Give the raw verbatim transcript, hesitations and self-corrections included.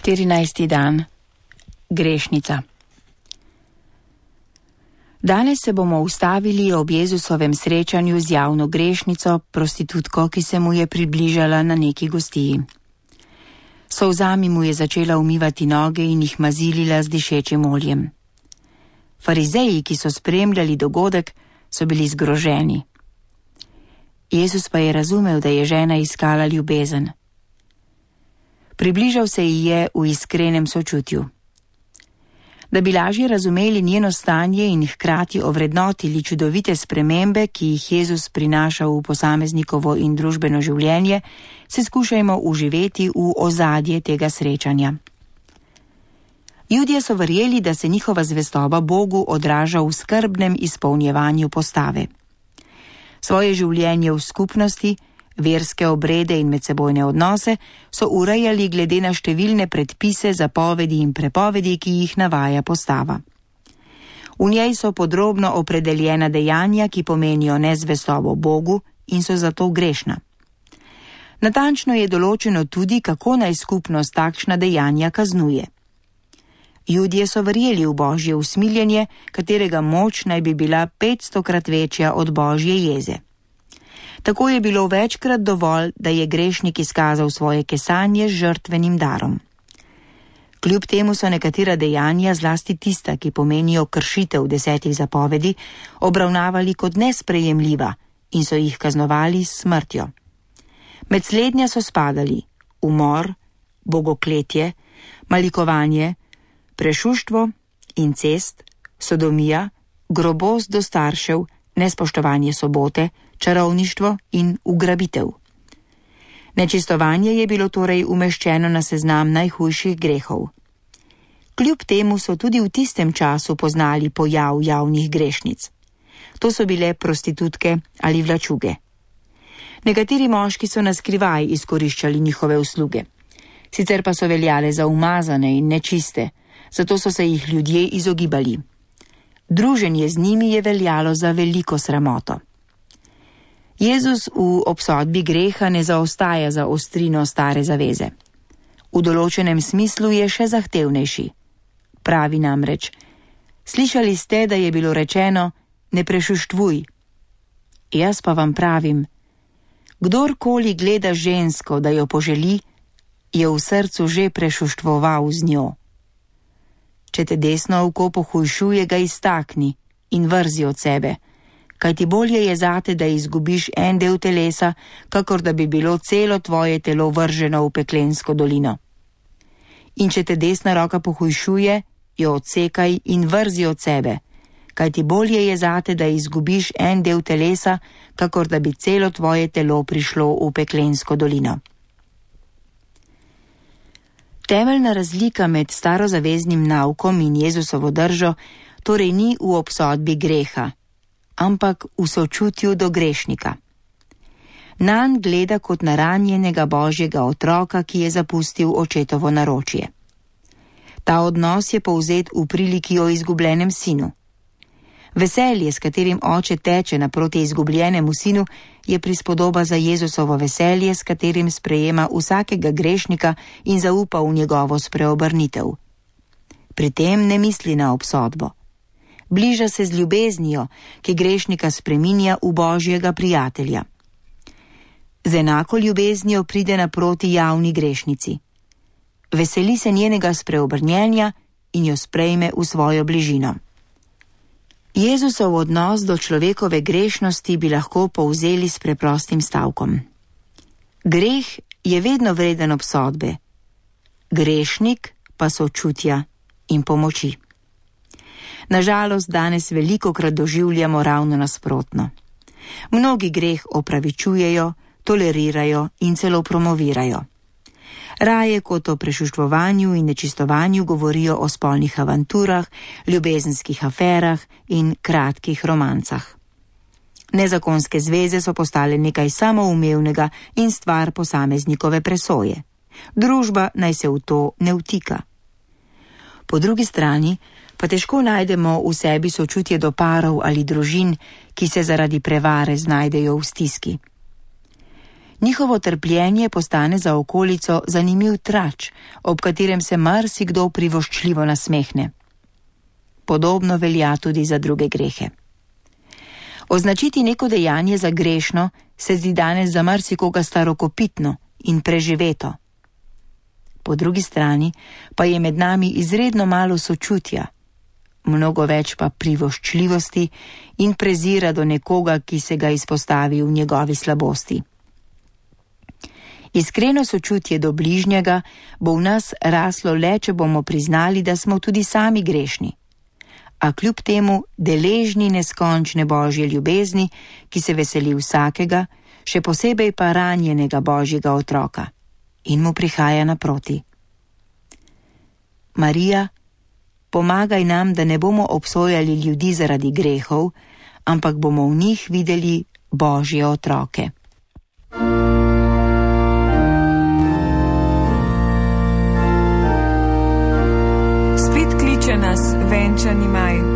štirinajsti dan. Grešnica. Danes se bomo ustavili ob Jezusovem srečanju z javno grešnico, prostitutko, ki se mu je približala na neki gostiji. Solzami mu je začela umivati noge in jih mazilila z dišečim oljem. Farizeji, ki so spremljali dogodek, so bili zgroženi. Jezus pa je razumel, da je žena iskala ljubezen. Približal se ji je v iskrenem sočutju. Da bi lažje razumeli njeno stanje in hkrati ovrednotili čudovite spremembe, ki jih Jezus prinaša v posameznikovo in družbeno življenje, se skušajmo uživeti v ozadje tega srečanja. Judje so verjeli, da se njihova zvestoba Bogu odraža v skrbnem izpolnjevanju postave. Svoje življenje v skupnosti, verske obrede in medsebojne odnose so urejali glede na številne predpise, zapovedi in prepovedi, ki jih navaja postava. V njej so podrobno opredeljena dejanja, ki pomenijo nezvestobo Bogu in so zato grešna. Natančno je določeno tudi, kako naj skupnost takšna dejanja kaznuje. Judje so verjeli v Božje usmiljenje, katerega moč naj bi bila petstokrat večja od Božje jeze. Tako je bilo večkrat dovolj, da je grešnik izkazal svoje kesanje z žrtvenim darom. Kljub temu so nekatera dejanja, zlasti tista, ki pomenijo kršitev desetih zapovedi, obravnavali kot nesprejemljiva in so jih kaznovali s smrtjo. Med slednja so spadali umor, bogokletje, malikovanje, prešuštvo, incest, sodomija, grobost do staršev, nespoštovanje sobote, čarovništvo in ugrabitev. Nečistovanje je bilo torej umeščeno na seznam najhujših grehov. Kljub temu so tudi v tistem času poznali pojav javnih grešnic. To so bile prostitutke ali vlačuge. Nekateri moški so naskrivaj izkoriščali njihove usluge. Sicer pa so veljale za umazane in nečiste, zato so se jih ljudje izogibali. Druženje z njimi je veljalo za veliko sramoto. Jezus v obsodbi greha ne zaostaja za ostrino stare zaveze. V določenem smislu je še zahtevnejši. Pravi namreč: slišali ste, da je bilo rečeno, ne prešuštvuj. Jaz pa vam pravim, kdorkoli gleda žensko, da jo poželi, je v srcu že prešuštvoval z njo. Če te desno oko pohujšuje, ga iztakni in vrzi od sebe, kajti bolje je zate, da izgubiš en del telesa, kakor da bi bilo celo tvoje telo vrženo v peklensko dolino. In če te desna roka pohujšuje, jo odsekaj in vrzi od sebe, kajti bolje je zate, da izgubiš en del telesa, kakor da bi celo tvoje telo prišlo v peklensko dolino. Temeljna razlika med starozaveznim naukom in Jezusovo držo torej ni v obsodbi greha, ampak v sočutju do grešnika. Nanj gleda kot na ranjenega Božjega otroka, ki je zapustil očetovo naročje. Ta odnos je povzet v priliki o izgubljenem sinu. Veselje, s katerim oče teče naproti izgubljenemu sinu, je prispodoba za Jezusovo veselje, s katerim sprejema vsakega grešnika in zaupa v njegovo spreobrnitev. Pri tem ne misli na obsodbo. Bliža se z ljubeznijo, ki grešnika spreminja v Božjega prijatelja. Z enako ljubeznijo pride naproti javni grešnici. Veseli se njenega spreobrnjenja in jo sprejme v svojo bližino. Jezusov odnos do človekove grešnosti bi lahko povzeli s preprostim stavkom. Greh je vedno vreden obsodbe, grešnik pa sočutja in pomoči. Nažalost, danes velikokrat doživljamo ravno nasprotno. Mnogi greh opravičujejo, tolerirajo in celo promovirajo. Raje kot o prešuštvovanju in nečistovanju govorijo o spolnih avanturah, ljubezenskih aferah in kratkih romancah. Nezakonske zveze so postale nekaj samoumevnega in stvar posameznikove presoje. Družba naj se v to ne vtika. Po drugi strani pa težko najdemo v sebi sočutje do parov ali družin, ki se zaradi prevare znajdejo v stiski. Njihovo trpljenje postane za okolico zanimiv trač, ob katerem se marsikdo privoščljivo nasmehne. Podobno velja tudi za druge grehe. Označiti neko dejanje za grešno se zdi danes za marsikoga starokopitno in preživeto. Po drugi strani pa je med nami izredno malo sočutja, mnogo več pa privoščljivosti in prezira do nekoga, ki se ga izpostavi v njegovi slabosti. Iskreno sočutje do bližnjega bo v nas raslo le, če bomo priznali, da smo tudi sami grešni, a kljub temu deležni neskončne Božje ljubezni, ki se veseli vsakega, še posebej pa ranjenega Božjega otroka, in mu prihaja naproti. Marija, pomagaj nam, da ne bomo obsojali ljudi zaradi grehov, ampak bomo v njih videli Božje otroke. Spet kliče nas venčani maj.